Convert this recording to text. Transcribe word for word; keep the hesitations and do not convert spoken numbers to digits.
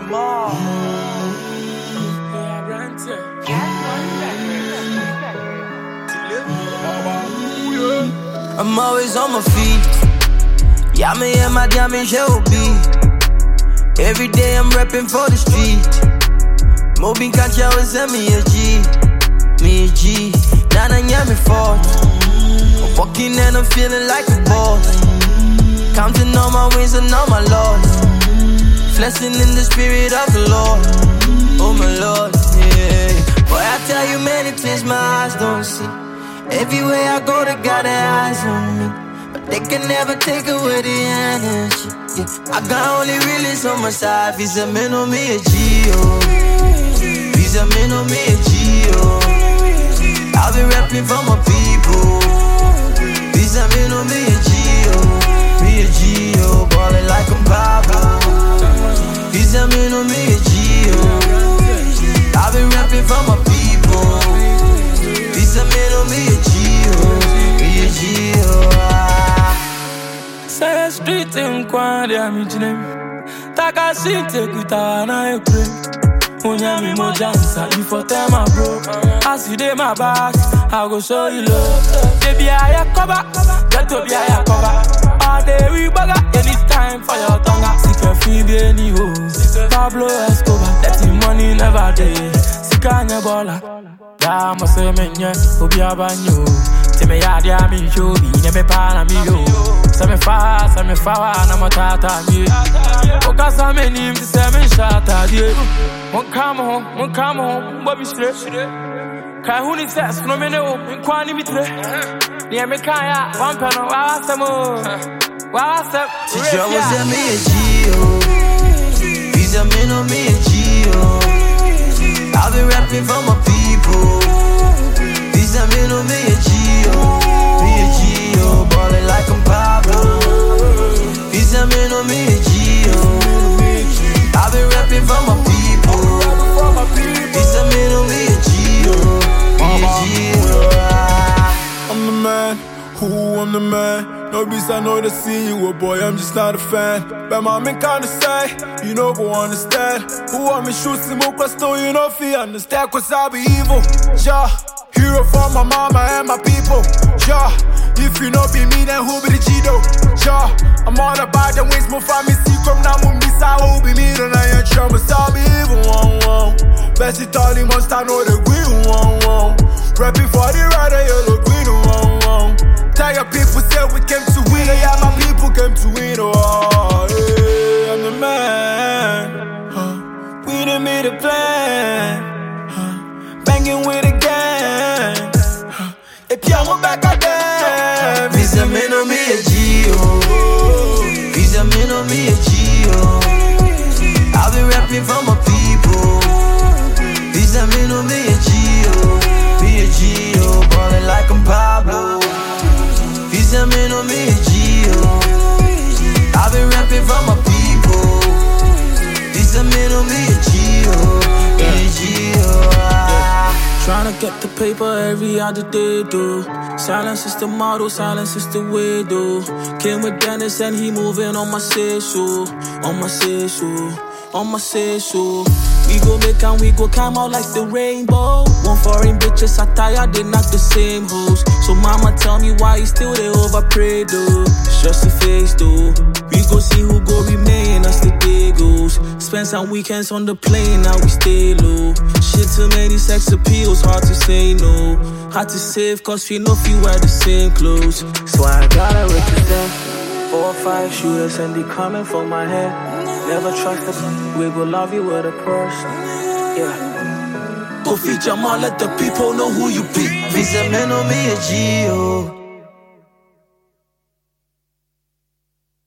more. I'm always on my feet. Yeah, me and my diamond shall be. Every day I'm repping for the street. Mobin can't you always send me a G. Me a G. Nana yeah me fault. I'm walking and I'm feeling like a boss. Counting all my wins and all my loss. Flexing in the spirit of the Lord. Oh my Lord, yeah. Boy, I tell you many things my eyes don't see. Everywhere I go, they got their eyes on me, but they can never take away the energy. Yeah. I got only realest on my side. Visa men on me a G, oh. Visa men on me a G, oh. I've been rapping for my people. Visa men on me a G, oh. Me a G, oh. Ballin' like I'm Pablo. Visa men on me a G, oh. I've been rapping for my people. Visa men on me a G, oh. Me a G, oh. Say street in Kwandi, I'm in Jinem. Taka City, Kutana, I pray. Unyami Mojansa, you for them, my bro. As you did my back, I go show you love. Baby, I cover, get to be I cover. All day we bugger, anytime for your tongue. Sick a free any ho. Pablo Escobar, let the money never day. Sick on your baller. Da mo se menye, obi abanyo. Te me yadi a mi jobi, ne me pa na mi yo. Se me fa, se me fa wa na mo tata mi. Oka sa me nim, se me shata die. Mon come home, mon come home, bobi shre. Kai huni test, no me no, in kwani mitre. Ni me kaya, one peno, wa se mo. Wa se. She always send me a G, oh. Visa men on me a G, oh. I've been rapping for my people. Visa men on me a G, oh. Me a G, oh. Ballin' like I'm Pablo. Visa men on me a G, oh. I've been rapping for my people. Visa men on me a G, oh. Me a G, oh. I'm the man, who I'm the man. No beast, I know to see you, a boy, I'm just not a fan. But my man kinda say, you know, go understand. Who want me shoot some more still, you know, feel understand, cause I be evil. Yeah, hero for my mama and my people. Yeah, if you know be me, then who be the G-Do? Yeah, I'm all about the wings, more for me, see, come now, won't be so, who be me, then I ain't sure, but I'll be evil, one, one. Best it all, must I know the green, one, one. Rapping for the red, yellow, green, one, one. Tell your people say we came to win, yeah, my people came to win, oh, yeah, I'm the man, huh. We done made a plan, huh. Banging with a gang, huh. If y'all back again. Visa men on me a G, oh. Visa men on me a G, oh. I've been rapping for my people. Visa men on me a G, oh. Me a G, oh. Ballin' like I'm Pablo. Visa men on me a G, oh. I've been rapping for my people. Visa men on me a G, oh. Me a G, oh. Tryna get the paper every other day, though. Silence is the motto, silence is the way, though. Came with Dennis and he moving on my say-so. On my say-so, on my say-so. We go make and we go come out like the rainbow. One foreign bitches I tired, they not the same hoes. So mama tell me why you still they overpray though. It's just a face though. We go see who go remain as the day goes. Spend some weekends on the plane, now we stay low. Shit too many sex appeals, hard to say no. Hard to save cause we know if you wear the same clothes. So I gotta represent. Four or five shooters and they coming for my head. Never trust us, we will love you with a person. Yeah. Go feed your mom, let the people know who you be. Visa men on me a G, oh.